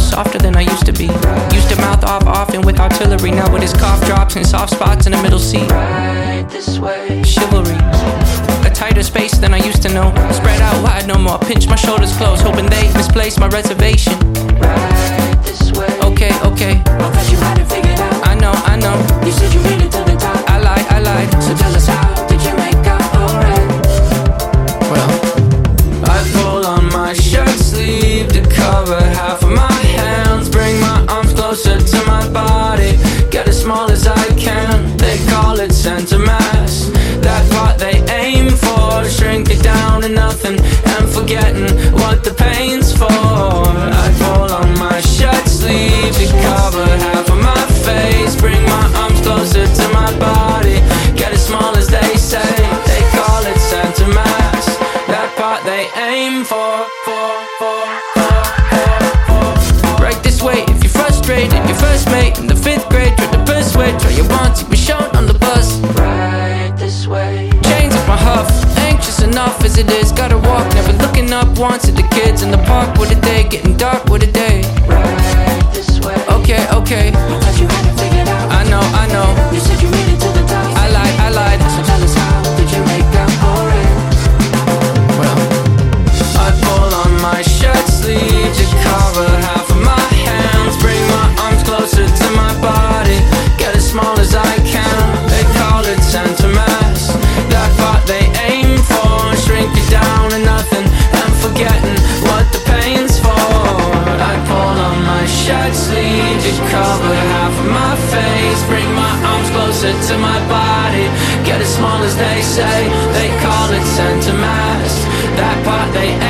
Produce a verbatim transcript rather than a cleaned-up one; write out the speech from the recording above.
softer than I used to be. Used to mouth off often with artillery. Now with his cough drops and soft spots in the middle seat. Right this way. Chivalry. A tighter space than I used to know. Spread out wide no more. Pinch my shoulders close, hoping they misplace my reservation. Right this way. Okay, okay. I thought you had it figured out. I know, I know. You said you made it to the top. I lied, I lied. So tell us how did you make out alright? Well, I pull on my shirt sleeve to cover half of my hands. Bring my arms closer to my body. Get as small as I can. They call it center mass. That part they aim for. Shrink it down to nothing and forgetting what the pain's for. I pull on my shirt sleeve to cover half of my face. Bring my arms closer to my body. Get as small as they say. They call it center mass. That part they aim for, for, for, for, for, for. Right this way if you're frustrated. Your first mate in the fifth grade tried to persuade. Try you want to be shown on the bus. Right this way. Chains up my huff. Anxious enough as it is. Gotta walk, never looking up once at the kids in the park. What a day, getting dark, what a day. Right this way. Okay, okay. I thought you had it figured out. I know, I know. You said you made it to the top. I lied, I lied. So tell us how did you make out alright? Well, I pull on my shirt sleeve to cover half of my hands. Bring my arms closer to my body. Get as small as I can. They call it center mass. That part they aim for. Shrink it down to nothing and forgetting what the pain's for. I pull on my shirt sleeve to cover half of my face. Bring my arms closer to my body. Get as small as they say. They call it center mass. That part they